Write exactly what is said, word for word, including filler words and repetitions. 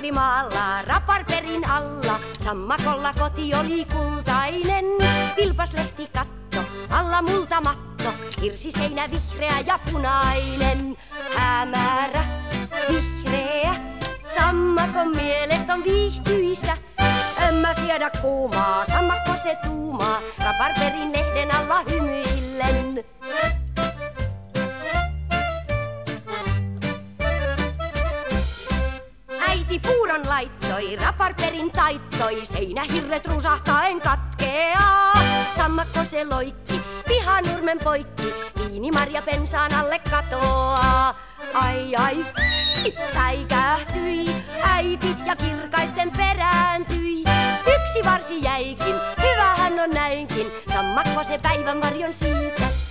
Talvimaalla raparperin alla sammakolla koti oli kultainen. Vilpaslehti katto, alla multamatto, hirsiseinä vihreä ja punainen. Hämärä, vihreä, sammakon mielestä on viihtyisä. En mä siedä kuumaa, sammakko se tuumaa, raparperin lehden alla hymyillen. Äiti puuron laittoi, raparperin taittoi, seinähirret rusahtaen katkeaa. Sammakko se loikki, pihanurmen poikki, viinimarja pensaan alle katoaa. Ai ai, säikähtyi äiti ja kirkaisten perääntyi. Yksi varsi jäikin, hyvähän on näinkin, sammakko se päivän varjon siitä.